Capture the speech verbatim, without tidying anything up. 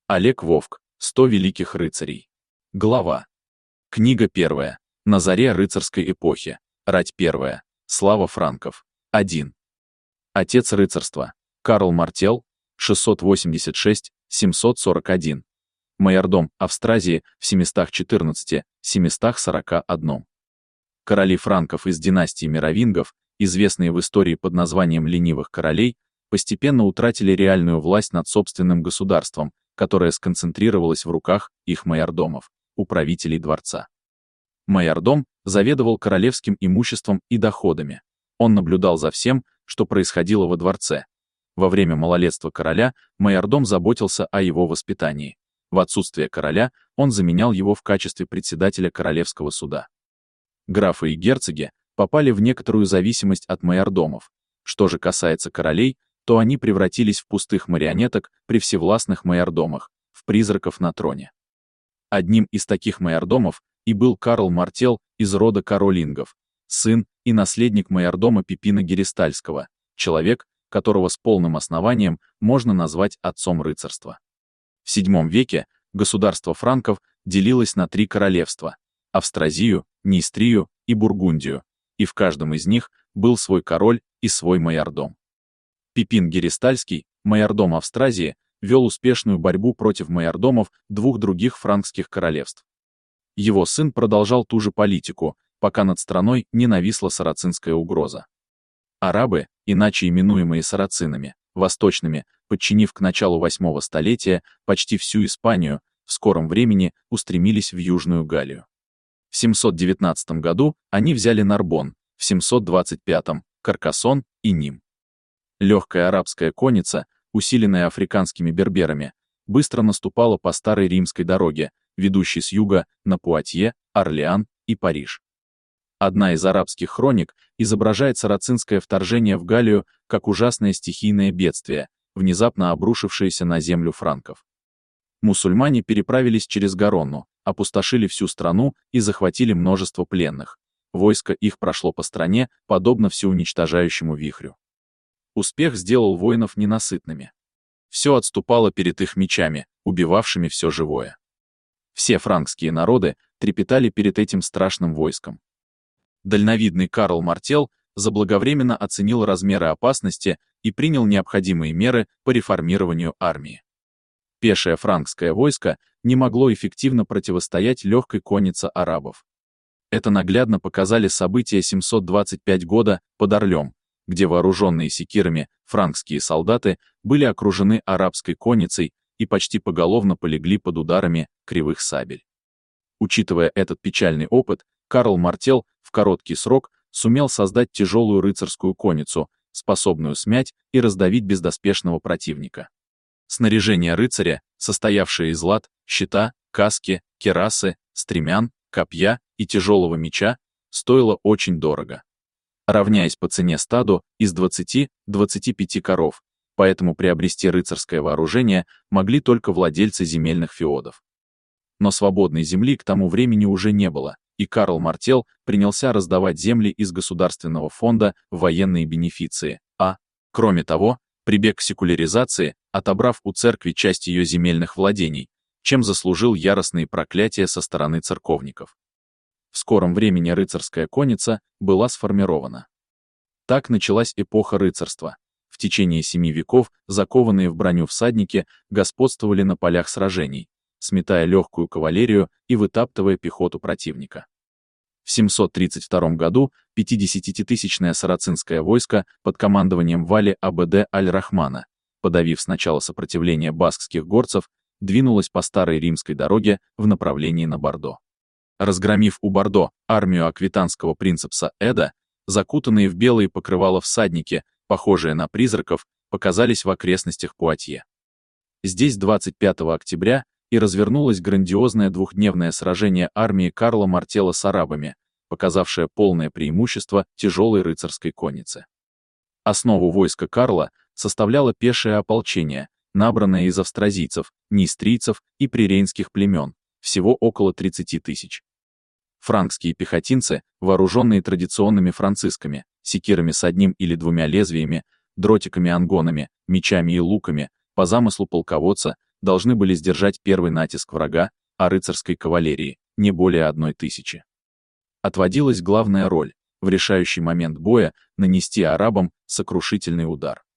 Олег Вовк. Сто великих рыцарей. Глава. Книга первая. На заре рыцарской эпохи. Рать первая. Слава франков. один. Отец рыцарства. Карл Мартел. шестьсот восемьдесят шесть — семьсот сорок один. Майордом Австразии в семьстах четырнадцати — семьстах сорока одном. Короли франков из династии Меровингов, известные в истории под названием ленивых королей, постепенно утратили реальную власть над собственным государством, которая сконцентрировалась в руках их майордомов, управителей дворца. Майордом заведовал королевским имуществом и доходами. Он наблюдал за всем, что происходило во дворце. Во время малолетства короля майордом заботился о его воспитании. В отсутствие короля он заменял его в качестве председателя королевского суда. Графы и герцоги попали в некоторую зависимость от майордомов. Что же касается королей, то они превратились в пустых марионеток при всевластных майордомах, в призраков на троне. Одним из таких майордомов и был Карл Мартел из рода каролингов, сын и наследник майордома Пипина Геристальского, человек, которого с полным основанием можно назвать отцом рыцарства. В седьмом веке государство франков делилось на три королевства — Австразию, Нейстрию и Бургундию, и в каждом из них был свой король и свой майордом. Пипин Геристальский, майордом Австразии, вел успешную борьбу против майордомов двух других франкских королевств. Его сын продолжал ту же политику, пока над страной не нависла сарацинская угроза. Арабы, иначе именуемые сарацинами, восточными, подчинив к началу восьмого столетия почти всю Испанию, в скором времени устремились в Южную Галлию. В семьсот девятнадцатом году они взяли Нарбонн, в семьсот двадцать пятом — Каркасон и Ним. Легкая арабская конница, усиленная африканскими берберами, быстро наступала по старой римской дороге, ведущей с юга на Пуатье, Орлеан и Париж. Одна из арабских хроник изображает сарацинское вторжение в Галлию как ужасное стихийное бедствие, внезапно обрушившееся на землю франков. Мусульмане переправились через Гаронну, опустошили всю страну и захватили множество пленных. Войско их прошло по стране, подобно всеуничтожающему вихрю. Успех сделал воинов ненасытными. Все отступало перед их мечами, убивавшими все живое. Все франкские народы трепетали перед этим страшным войском. Дальновидный Карл Мартел заблаговременно оценил размеры опасности и принял необходимые меры по реформированию армии. Пешее франкское войско не могло эффективно противостоять легкой коннице арабов. Это наглядно показали события семьсот двадцать пятого года под Орлем, где вооруженные секирами франкские солдаты были окружены арабской конницей и почти поголовно полегли под ударами кривых сабель. Учитывая этот печальный опыт, Карл Мартел в короткий срок сумел создать тяжелую рыцарскую конницу, способную смять и раздавить бездоспешного противника. Снаряжение рыцаря, состоявшее из лад, щита, каски, кирасы, стремян, копья и тяжелого меча, стоило очень дорого, равняясь по цене стаду из двадцати — двадцати пяти коров, поэтому приобрести рыцарское вооружение могли только владельцы земельных феодов. Но свободной земли к тому времени уже не было, и Карл Мартел принялся раздавать земли из государственного фонда в военные бенефиции, а, кроме того, прибег к секуляризации, отобрав у церкви часть ее земельных владений, чем заслужил яростные проклятия со стороны церковников. В скором времени рыцарская конница была сформирована. Так началась эпоха рыцарства. В течение семи веков закованные в броню всадники господствовали на полях сражений, сметая легкую кавалерию и вытаптывая пехоту противника. В семьсот тридцать втором году пятидесятитысячное сарацинское войско под командованием Вали Абд аль-Рахмана, подавив сначала сопротивление баскских горцев, двинулось по старой римской дороге в направлении на Бордо. Разгромив у Бордо армию аквитанского принцепса Эда, закутанные в белые покрывала всадники, похожие на призраков, показались в окрестностях Пуатье. Здесь двадцать пятого октября и развернулось грандиозное двухдневное сражение армии Карла Мартела с арабами, показавшее полное преимущество тяжелой рыцарской конницы. Основу войска Карла составляло пешее ополчение, набранное из австразийцев, нейстрийцев и прирейнских племен, всего около тридцати тысяч. Франкские пехотинцы, вооруженные традиционными францисками, секирами с одним или двумя лезвиями, дротиками-ангонами, мечами и луками, по замыслу полководца, должны были сдержать первый натиск врага, а рыцарской кавалерии — не более одной тысячи. Отводилась главная роль — в решающий момент боя нанести арабам сокрушительный удар.